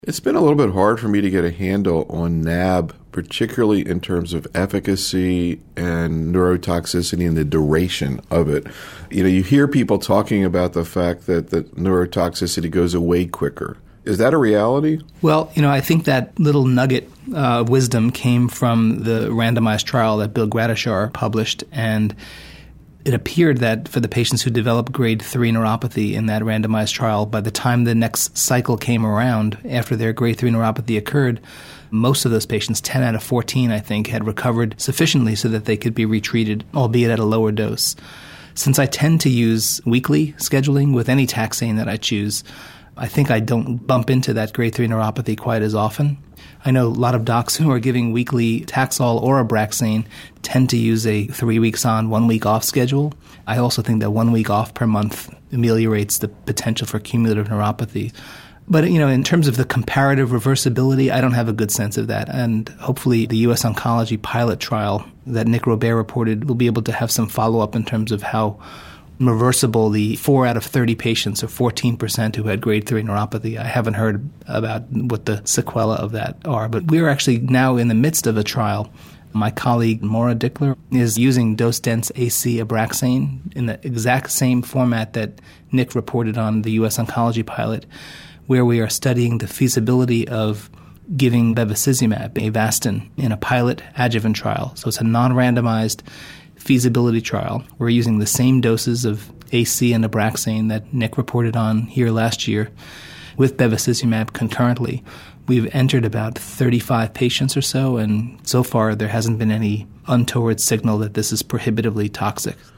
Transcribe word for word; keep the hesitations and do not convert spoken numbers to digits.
It's been a little bit hard for me to get a handle on N A B, particularly in terms of efficacy and neurotoxicity and the duration of it. You know, you hear people talking about the fact that the neurotoxicity goes away quicker. Is that a reality? Well, you know, I think that little nugget uh, of wisdom came from the randomized trial that Bill Gradishar published, and it appeared that for the patients who developed grade three neuropathy in that randomized trial, by the time the next cycle came around after their grade three neuropathy occurred, most of those patients, ten out of fourteen, I think, had recovered sufficiently so that they could be retreated, albeit at a lower dose. Since I tend to use weekly scheduling with any taxane that I choose, I think I don't bump into that grade three neuropathy quite as often. I know a lot of docs who are giving weekly Taxol or Abraxane tend to use a three weeks on, one week off schedule. I also think that one week off per month ameliorates the potential for cumulative neuropathy. But, you know, in terms of the comparative reversibility, I don't have a good sense of that. And hopefully the U S Oncology pilot trial that Nick Robert reported will be able to have some follow-up in terms of how reversible the four out of thirty patients, or fourteen percent who had grade three neuropathy. I haven't heard about what the sequelae of that are, but we're actually now in the midst of a trial. My colleague Maura Dickler is using dose-dense A C Abraxane in the exact same format that Nick reported on the U S Oncology pilot, where we are studying the feasibility of giving bevacizumab, Avastin, in a pilot adjuvant trial. So it's a non-randomized feasibility trial. We're using the same doses of A C and Abraxane that Nick reported on here last year with bevacizumab concurrently. We've entered about thirty-five patients or so, and so far there hasn't been any untoward signal that this is prohibitively toxic.